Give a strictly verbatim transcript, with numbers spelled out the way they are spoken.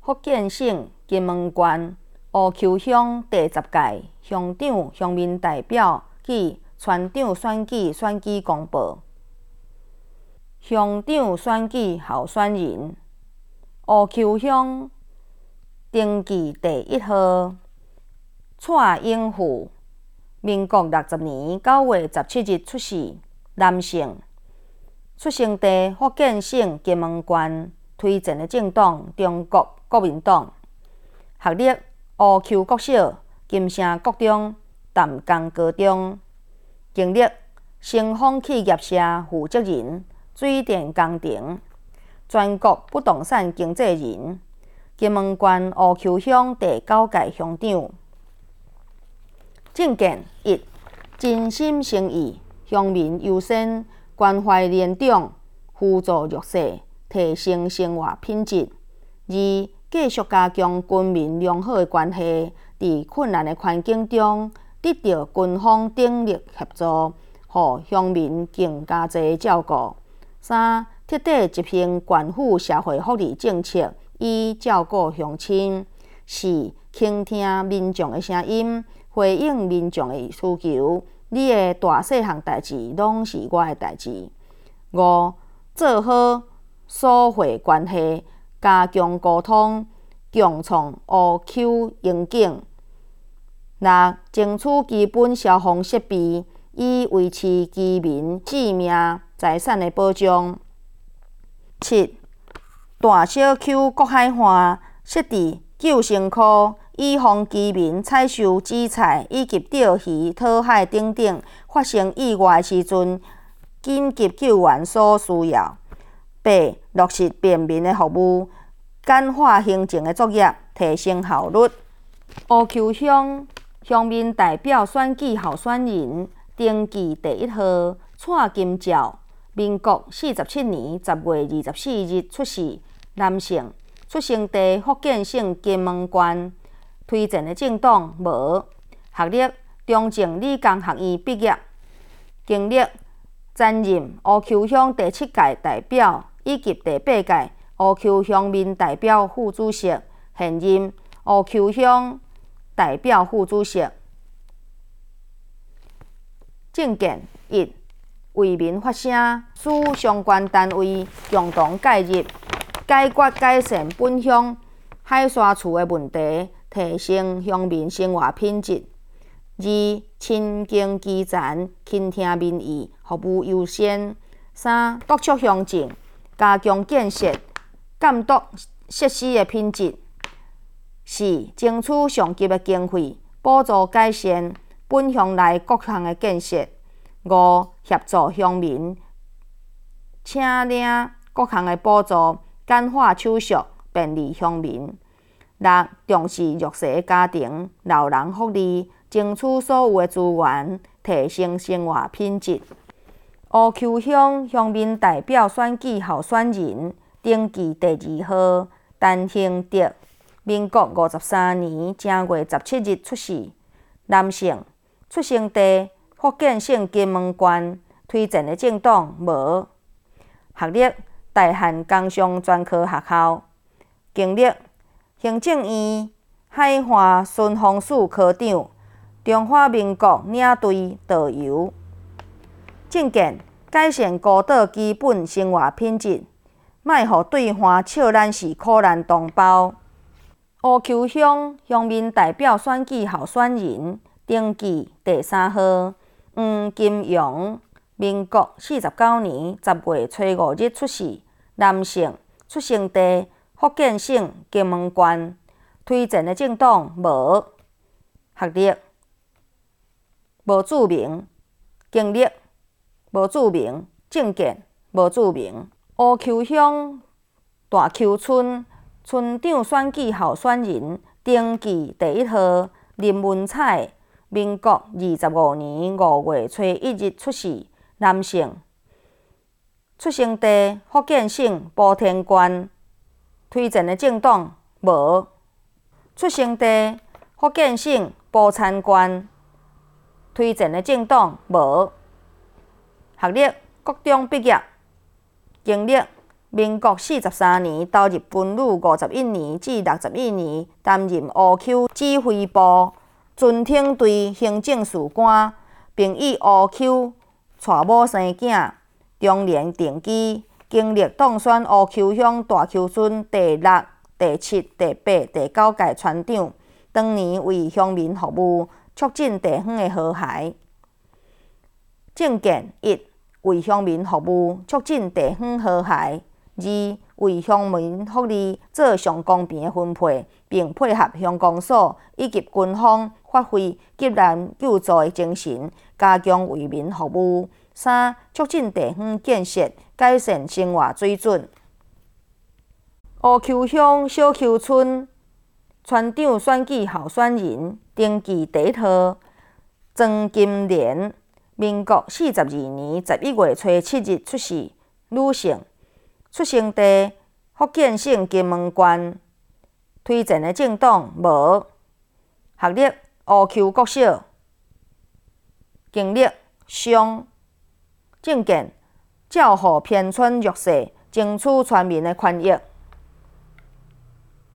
福建省金门县乌丘乡第十届乡长、乡民代表暨村长选举选举公报。乡长选举候选人：乌丘乡登记第一号蔡英富，民国六十年九月十七日出世，男性，出生地福建省金门县，推荐的政党中国国民党，学历乌丘国小、金城国中、淡江高中，经历新丰企业社负责人、水电工程、全国不动产经纪人，金门县乌丘乡第九届乡长。政见一：真心诚意，乡民优先，关怀年长，扶助弱势，提升生活品质。二、继续加强军民良好的关系，伫困难的环境中得到军方鼎力协助，互乡民更加侪照顾。三、彻底执行县府社会福利政策，以照顾乡亲。四、倾听民众的声音，回应民众的需求。你的大细项代志，拢是我的代志。五、做好所会关系，加强沟通，共创乌丘远景。六、争取基本消防设备，以维持居民性命财产的保障。七、大小区国海化，设置救生库，以防居民采收紫菜以及钓鱼、讨海等等发生意外的时阵，紧急救援所需要。八、落实便民的服务，简化行政的作业，提升效率。乌丘乡乡民代表选举候选人登记第一号蔡金照，民国四十七年十月二十四日出世，男性，出生地福建省金门县，推荐的政党无，学历中正理工学院毕业，经历担任乌丘乡第七届代表以及第八届乌丘乡民代表副主席，现任乌丘乡代表副主席。政见一：为民发声，使相关单位共同介入，解决改善本乡海沙厝的问题，提升乡民生活品质。二、亲近基层，倾听民意，服务优先。三、督促乡政，加强建设，监督设施的品质。四、争取上级的经费，补助改善本乡内各项的建设。五、协助乡民请领各项的补助，简化手续，便利乡民。六、重视弱势家庭、老人福利，争取所有的资源，提升生活品质。乌丘乡乡民代表选举候选人登记第二号陈兴德，民国五十三年正月十七日出世，男性，出生地福建省金门县，推荐的政党无，学历大汉工商专科学校，经历行政院海岸巡防署科长、中华民国领队导游。政见改善孤岛基本生活品质，莫互对岸笑咱是苦难同胞。乌丘乡乡民代表选举候选人登记第三号黄金荣，民国四十九年十月初五日出世，男性，出生地福建省金门县，推荐的政党无，学历无注明，经历无注明，政见无注明。乌丘乡大丘村村长选举候选人登记第一号林文彩，民国二十五年五月初一日出世，男性，出生地福建省莆田县，推荐的政党无，出生地福建省宝山县，推荐的政党无，学历国中毕业，经历民国四十三年投入军旅五十一年至六十一年，担任乌 Q 指挥部军统队行政士官，并以乌 Q 带某生囝，中年定居，经历当选乌 Q 乡大坵村第六、第七、第八、第九届村长。当年为乡民服务，促进地方的和谐。政见一、为乡民服务，促进地方和谐；二、为乡民福利做上公平的分配，并配合乡公所以及军方发挥急难救助的精神，加强为民服务。三、促进地方建设，改善生活水准。乌 Q 乡小坵村村长选举候选人登记第一号庄金莲，民国四十二年十一月初七日出世，女性，出生地福建省金门县，推荐的政党无，学历乌 Q 国小，经历上，政见照护偏村弱势，争取村民的权益。